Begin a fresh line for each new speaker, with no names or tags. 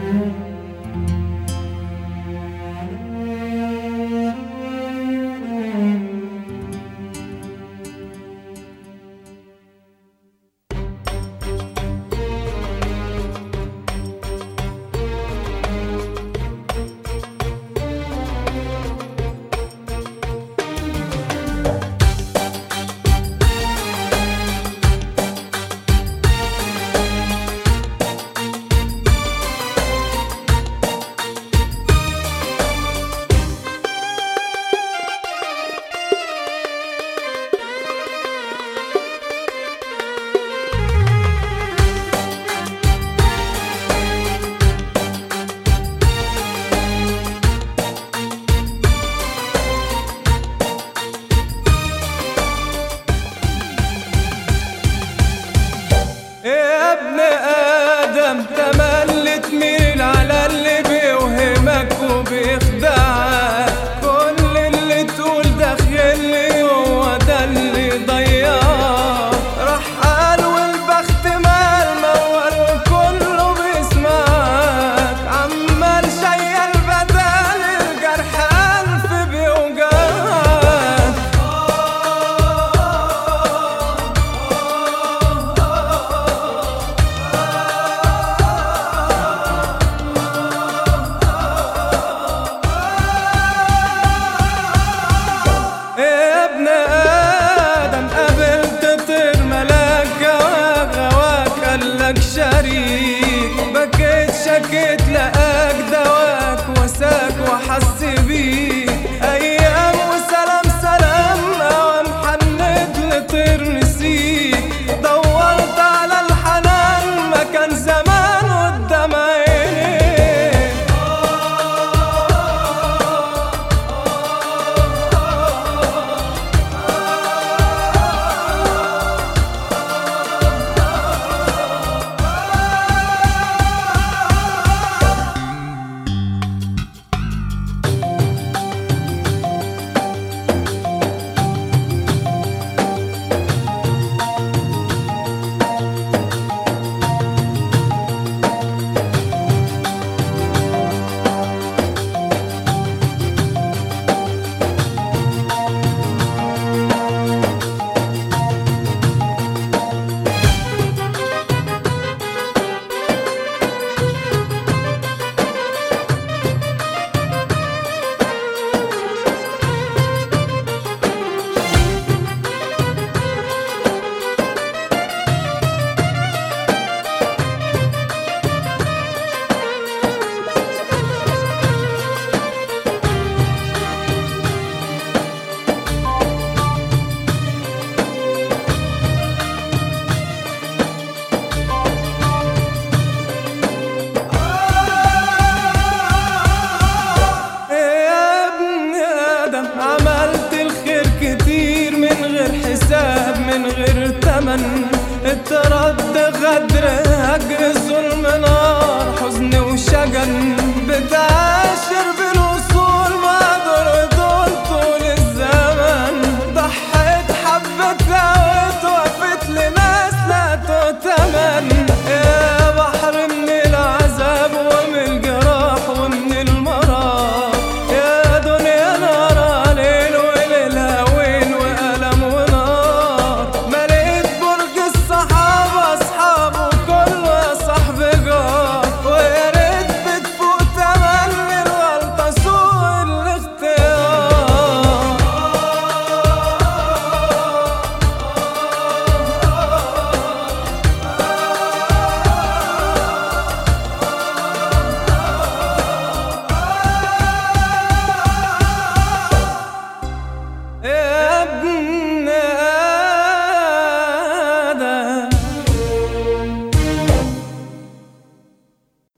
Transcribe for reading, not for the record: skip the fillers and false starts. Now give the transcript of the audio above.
تملي تميل على اللي بيوهمك وبيخدعك، كل اللي تقول داخلي هو ده اللي ضيعك. رحال والبخت مال موال كله بيسمعك، عمال شايل بدل الجرح ألف بيوجعك. شريك بكيت شكيت لقاك دواك وساك وحس بيك، ايام وسلام سلام اوام حنيت لطير نسيك. دورت على الحنان ما كان زمان قدام عينيك. عملت الخير كتير من غير حساب من غير تمن، اترد غدر هجر ظلم نار حزن وشجن.